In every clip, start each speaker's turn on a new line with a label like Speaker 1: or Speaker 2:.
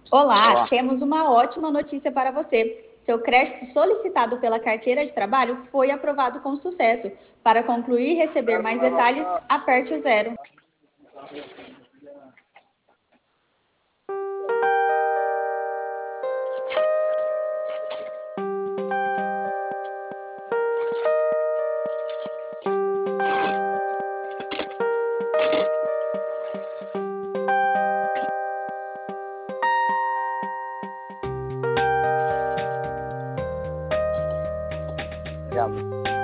Speaker 1: Olá,
Speaker 2: Olá.
Speaker 1: temos uma ótima notícia para você. Seu crédito solicitado pela carteira de trabalho foi aprovado com sucesso. Para concluir e receber mais detalhes, aperte o zero.
Speaker 2: Obrigado.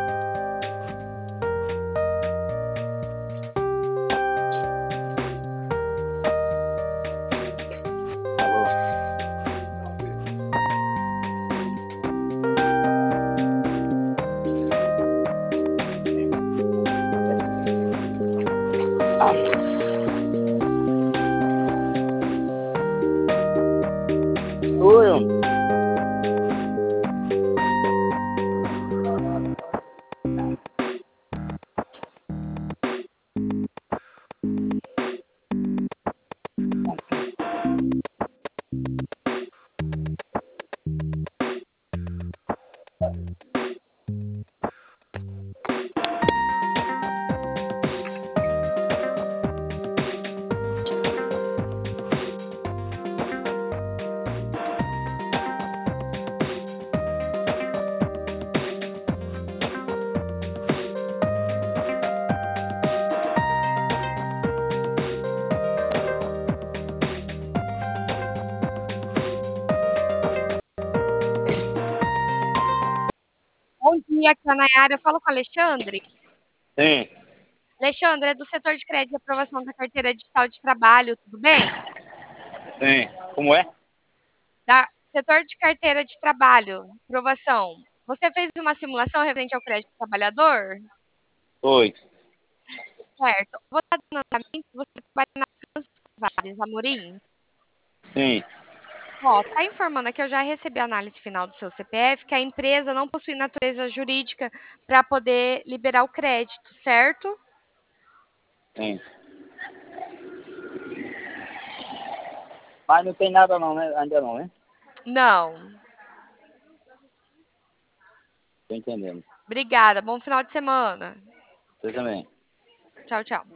Speaker 2: Alô. Oi, homem.
Speaker 3: Bom dia, aqui é a Nayara. Eu falo com o Alexandre.
Speaker 2: Sim,
Speaker 3: Alexandre, é do setor de crédito e aprovação da carteira digital de trabalho, tudo bem?
Speaker 2: sim. Como é?
Speaker 3: Da setor de carteira de trabalho, aprovação. Você fez uma simulação referente ao crédito do trabalhador?
Speaker 2: Oi.
Speaker 3: Certo. Vou estar dando andamento, você trabalha na Francisco Amorim?
Speaker 2: Sim,
Speaker 3: Ó, tá informando aqui, eu já recebi a análise final do seu CPF, que a empresa não possui natureza jurídica para poder liberar o crédito, certo?
Speaker 2: sim. Mas não tem nada não, né? Ainda não, né?
Speaker 3: Não.
Speaker 2: Tô entendendo.
Speaker 3: Obrigada. Bom final de semana.
Speaker 2: Você também.
Speaker 3: Tchau, tchau.